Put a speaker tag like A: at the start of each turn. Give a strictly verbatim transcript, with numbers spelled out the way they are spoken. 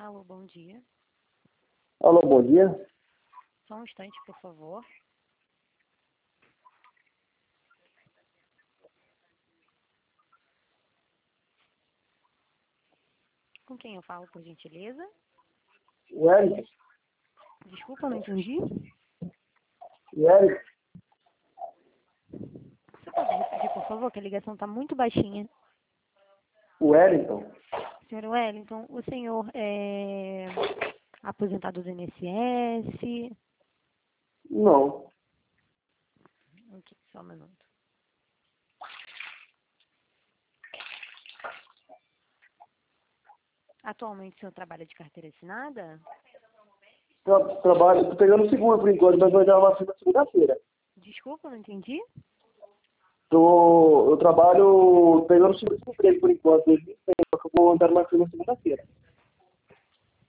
A: Alô, bom dia.
B: Alô, bom dia.
A: Só um instante, por favor. Com quem eu falo, por gentileza?
B: O Eric?
A: Desculpa, não entendi.
B: O Eric?
A: Você pode repetir, por favor, que a ligação está muito baixinha.
B: O Wellington?
A: Senhor Wellington, o senhor é aposentado do I N S S?
B: Não.
A: Ok, só um minuto. Atualmente o senhor trabalha de carteira assinada?
B: Tra trabalho, tô pegando seguro por enquanto, mas vai dar uma firma segunda-feira.
A: Desculpa, não entendi.
B: Tô, eu trabalho pegando seguro de emprego por enquanto, desde sempre, só que eu vou dar uma firma segunda-feira.